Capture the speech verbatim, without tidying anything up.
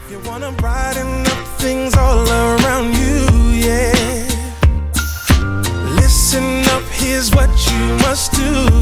You wanna brighten up things all around you, yeah. Listen up, here's what you must do.